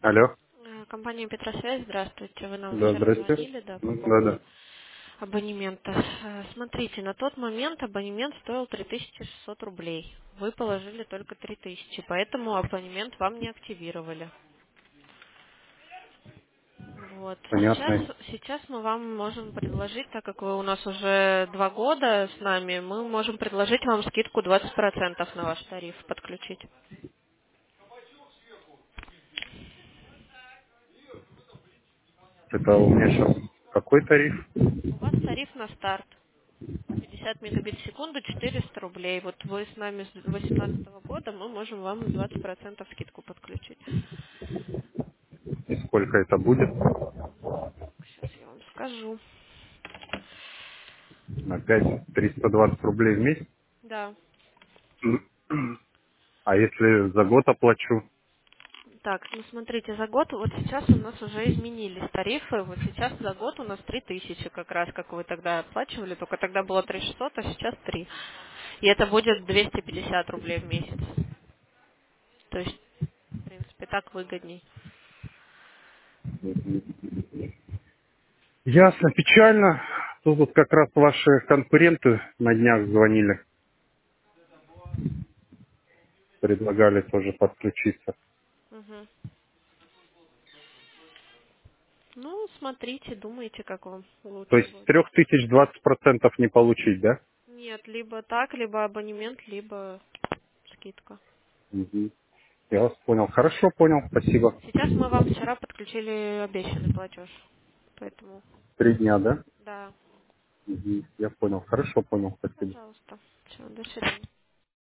Алло. Компания Петросвязь, здравствуйте. Вы нам Да, вчера здрасте. звонили, да, по Да, поводу да. абонемента. Смотрите, на тот момент абонемент стоил 3600 рублей. Вы положили только 3000, поэтому абонемент вам не активировали. Вот. Сейчас, Понятно. сейчас мы вам можем предложить, так как вы у нас уже 2 года с нами, мы можем предложить вам скидку 20% на ваш тариф подключить. Это у меня сейчас какой тариф? У вас тариф на старт. 50 мегабит в секунду, 400 рублей. Вот вы с нами с 2018 года, мы можем вам 20% скидку подключить. И сколько это будет? Сейчас я вам скажу. Опять 320 рублей в месяц. Да. А если за год оплачу? Так, ну смотрите, за год вот сейчас у нас уже изменились тарифы. Вот сейчас за год у нас 3000 как раз, как вы тогда оплачивали, только тогда было 3600, а сейчас 3. И это будет 250 рублей в месяц. То есть, в принципе, так выгодней. Ясно, печально. Тут вот как раз ваши конкуренты на днях звонили, предлагали тоже подключиться. Мгм. Ну, смотрите, думайте, как вам То лучше есть с будет. 3000 20% не получить, да? Нет, либо так, либо абонемент, либо скидка. Мгм. Я вас понял. Хорошо, понял. Спасибо. Сейчас мы вам вчера подключили обещанный платеж, поэтому 3 дня, да? да, Мгм. Я понял. Хорошо, понял. Спасибо. пожалуйста. Все, до свидания.